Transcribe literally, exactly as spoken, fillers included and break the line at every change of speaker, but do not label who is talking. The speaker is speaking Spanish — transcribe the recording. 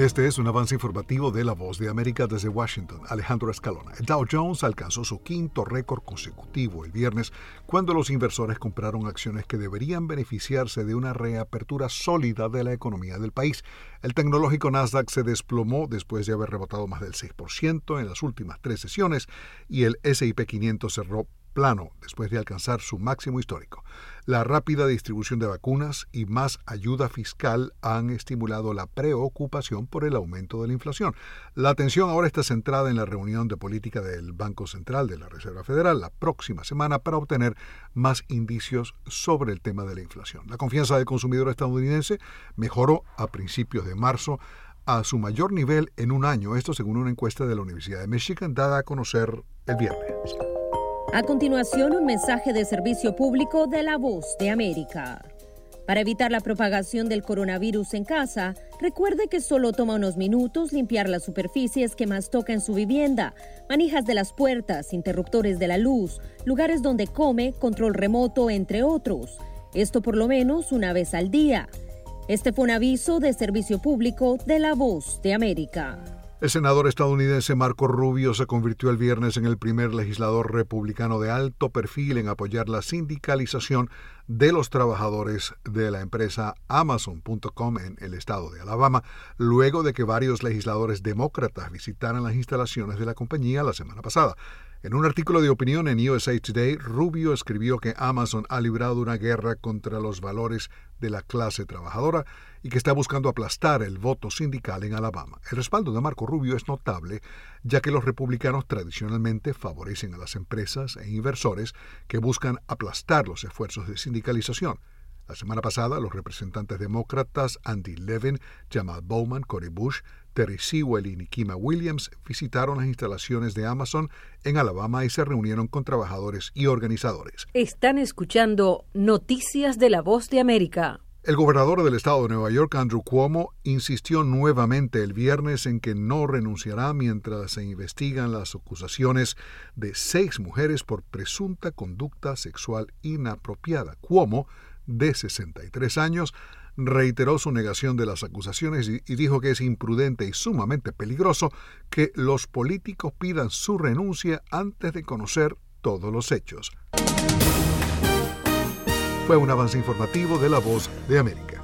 Este es un avance informativo de La Voz de América desde Washington. Alejandro Escalona. El Dow Jones alcanzó su quinto récord consecutivo el viernes cuando los inversores compraron acciones que deberían beneficiarse de una reapertura sólida de la economía del país. El tecnológico Nasdaq se desplomó después de haber rebotado más del seis por ciento en las últimas tres sesiones y el ese y pe quinientos cerró plano después de alcanzar su máximo histórico. La rápida distribución de vacunas y más ayuda fiscal han estimulado la preocupación por el aumento de la inflación. La atención ahora está centrada en la reunión de política del Banco Central de la Reserva Federal la próxima semana para obtener más indicios sobre el tema de la inflación. La confianza del consumidor estadounidense mejoró a principios de marzo a su mayor nivel en un año, esto según una encuesta de la Universidad de Michigan dada a conocer el viernes.
A continuación, un mensaje de servicio público de La Voz de América. Para evitar la propagación del coronavirus en casa, recuerde que solo toma unos minutos limpiar las superficies que más toca en su vivienda, manijas de las puertas, interruptores de la luz, lugares donde come, control remoto, entre otros. Esto por lo menos una vez al día. Este fue un aviso de servicio público de La Voz de América.
El senador estadounidense Marco Rubio se convirtió el viernes en el primer legislador republicano de alto perfil en apoyar la sindicalización de los trabajadores de la empresa Amazon punto com en el estado de Alabama, luego de que varios legisladores demócratas visitaran las instalaciones de la compañía la semana pasada. En un artículo de opinión en U S A Today, Rubio escribió que Amazon ha librado una guerra contra los valores de la clase trabajadora y que está buscando aplastar el voto sindical en Alabama. El respaldo de Marco Rubio es notable, ya que los republicanos tradicionalmente favorecen a las empresas e inversores que buscan aplastar los esfuerzos de sindicalización. La semana pasada, los representantes demócratas Andy Levin, Jamal Bowman, Cori Bush, Terry Sewell y Nikema Williams visitaron las instalaciones de Amazon en Alabama y se reunieron con trabajadores y organizadores.
Están escuchando Noticias de La Voz de América.
El gobernador del estado de Nueva York, Andrew Cuomo, insistió nuevamente el viernes en que no renunciará mientras se investigan las acusaciones de seis mujeres por presunta conducta sexual inapropiada. Cuomo, de sesenta y tres años, reiteró su negación de las acusaciones y, y dijo que es imprudente y sumamente peligroso que los políticos pidan su renuncia antes de conocer todos los hechos. Fue un avance informativo de La Voz de América.